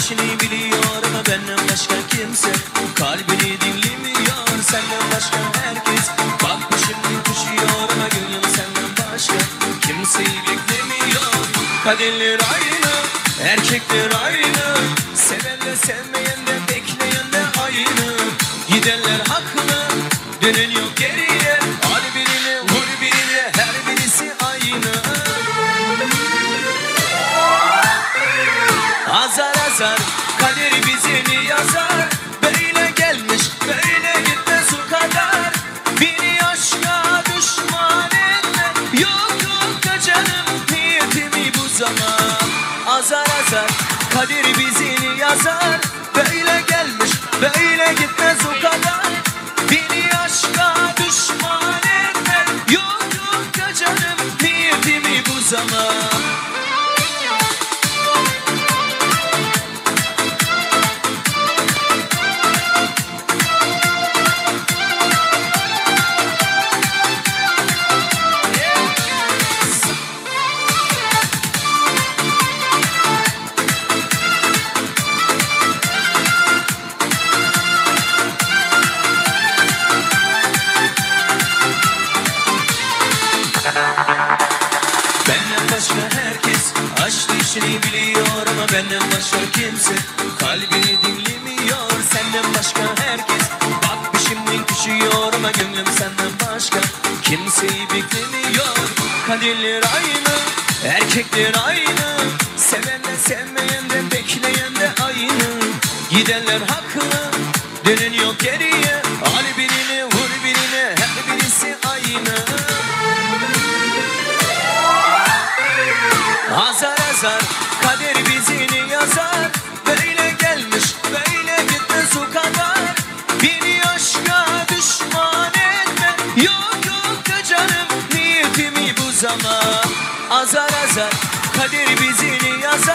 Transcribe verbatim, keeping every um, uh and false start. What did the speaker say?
işini biliyor ama benden başka kimse kalbini dinlemiyor. Senden başka herkes bak şimdi düşüyor ama gönlüm senden başka kimseyi beklemiyor. Kaderler aynı, erkekler aynı, seven de sevmeyen de bekleyen de aynı. Gidenler haklı, dönen yok geriye. Al birini vur birine, her birisi aynı. Azar azar kader bizini yazar. Böyle gelmiş böyle gitmez o kadar. Beni aşka düşman etme. Yok yok da canım niyetimi bu zaman. Azar azar kader bizini yazar. Böyle gelmiş böyle gitmez o kadar. Beni aşka düşman etme. Yok yok da canım niyetimi bu zaman. Benden başka herkes aşk işini biliyor ama benden başka kimse kalbini dinlemiyor. Senden başka herkes bak peşimden düşüyor ama gönlüm senden başka kimseyi beklemiyor. Kaderler aynı, erkekler aynı, seven de sevmeyen de bekleyen de aynı. Gidenler haklı, dönen yok geriye. Al birini vur birine, her birisi aynı. Azar azar kader bizini yazar. Böyle gelmiş böyle gitmez o kadar. Beni aşka düşman etme. Yok yok da canım niyetimi bu zaman. Azar azar kader bizini yazar.